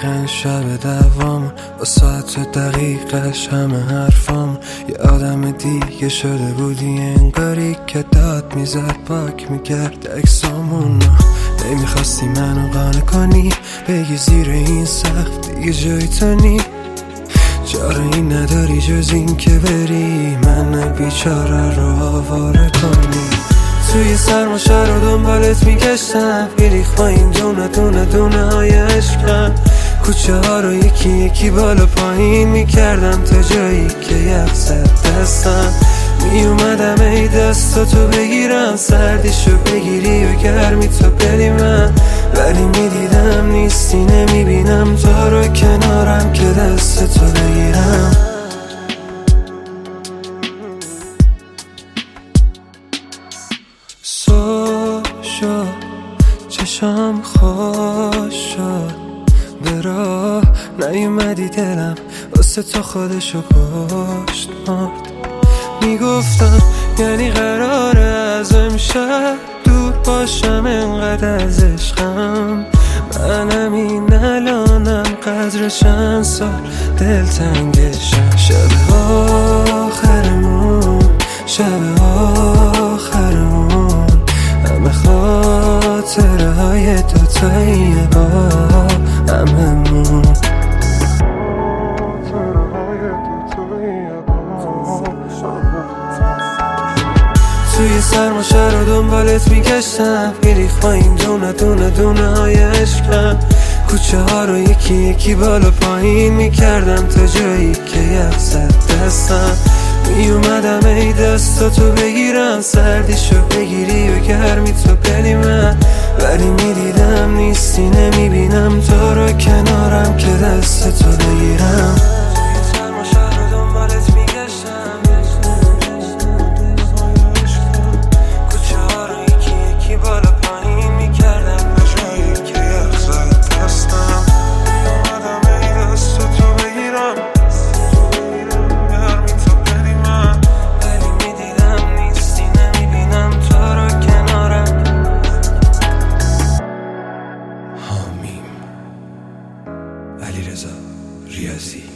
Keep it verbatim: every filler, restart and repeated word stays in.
دقیقا شب دوام با ساعت دقیقش همه حرفام یه آدم دیگه شده بودی، انگاری که داد میزد پاک میکرد اکسامون. نمیخواستی منو قانع کنی، بگی زیر این سقف دیگه جای تو نی. چاره این نداری جز این که بری من بیچاره رو آواره کنی. توی سرما شهر رو دنبالت میگشتم، میریخ با این دونه دونه دونه های عشقم. کوچه ها رو یکی یکی بالا پایین میکردم تا جایی که یخ زد دستم. میومدم ای دستاتو بگیرم، سردیشو بگیری و گرمی تو بدی من. ولی میدیدم نیستی، نمیبینم تو رو کنارم که دستتو بگیرم. سو شد چشم خوش شد، به راه نیومدی دلم واسه تو خودشو کشت مرد. میگفتم یعنی قراره از امشب دور باشم، انقدر از عشقم. منم این الانم قدر چند سال دلتنگشم. شب آخرمون، شب آخرمون، همه خاطره های دوتایی با هممون. توی سرما شهر رو دنبالت میگشتم، میریخ با این دونه دونه دونه های عشقم. کوچه ها رو یکی یکی بالا پایین میکردم تا جایی که یخ زد دستم. میومدم ای دستاتو بگیرم، سردیشو بگیری و گرمی تو بدی من. ولی میدیدم نیستی، نمیبینم تو رو کنارم که دستتو بگیرم. علیرضا ریاضی.